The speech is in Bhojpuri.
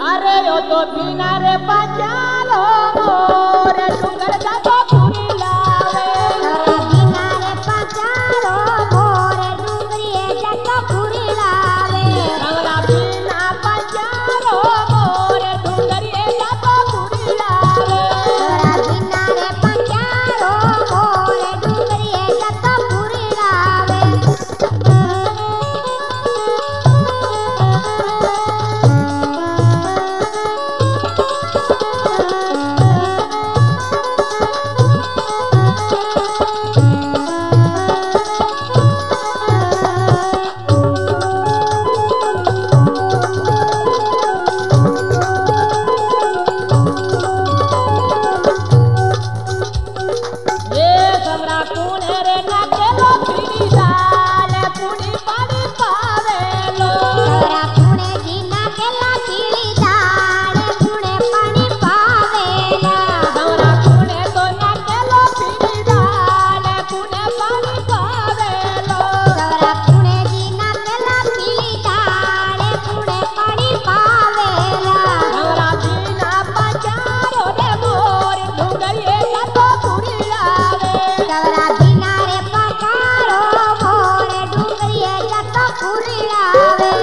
अरे यो तो बिना रे बचालो मोरे डुंगर जातो पूरी लावे बिना रे पचारो मोरे डुंगरी जातो पूरी लावे हमरा बिना बचालो मोरे डुंगरी जातो पूरी लावे बिना रे पचारो मोरे डुंगरी जातो पूरी लावे ये हमरा कुने रे नाचेलो फिरी जाले पुनी पानी पावेलो सवरा पुणे जीना केला पीली दाल पुणे पाणी पावेला हमरा कुने तो नाचेलो फिरी जाले पुने पानी पावेलो सवरा पुणे जीना केला पीली दाल पुणे पाणी पावेला हमरा बिना बचारो रे मोर डुंगरी जातो पूरी लावे सवरा बिना रे पकारो मोरे डुंगरी जातो पुरी लावे